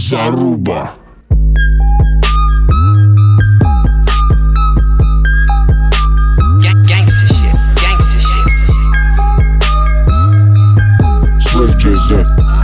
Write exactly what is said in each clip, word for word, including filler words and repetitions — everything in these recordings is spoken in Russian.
заруба. Слышь, джей зет,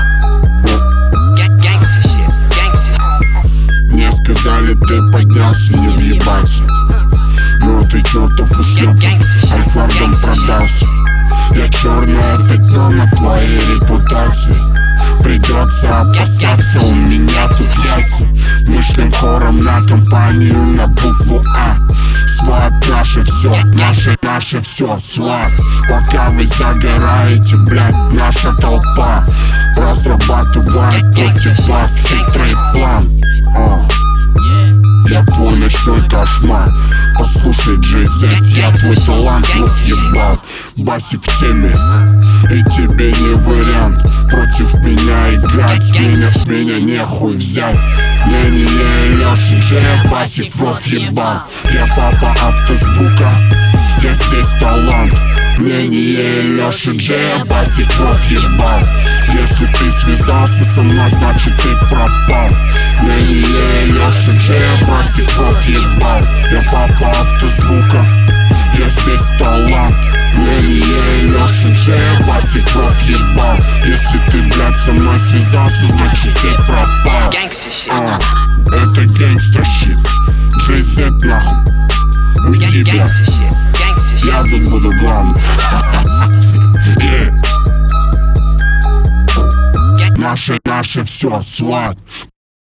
мне сказали, ты поднялся, не въебаться. Ну ты чертов ушлеп, альфардом продался. Я черное пятно на твоей репутации. Придется опасаться, у меня тут яйца. Мыслим хором на компанию на букву А. Сват наше все, наше, наше все, сват. Пока вы загораете, блядь, наша толпа разрабатывает против вас хитрый план. О, я твой ночной кошмар. Послушай, джей зет, я твой талант, вот ебал. Басик в теме, и тебе не вариант против меня играть. С меня, с меня нехуй взять. Не, не, не, Леша Джей, басик в рот ебал. Я папа автозвука, я здесь талант. Не, не, не, Леша Джей, басик в рот ебал. Если ты связался со мной, значит ты пропал. Не, не, не, Леша Джей, басик в рот ебал. Я папа автозвука, я здесь талант. Не-не-не, Леша Джей, басик в рот ебал. Если ты, блядь, со мной связался, значит ты пропал. А, это гэнгстер-щит. джей зет нахуй, уйди, блядь. Я тут буду главным. Наше, наше все, сват.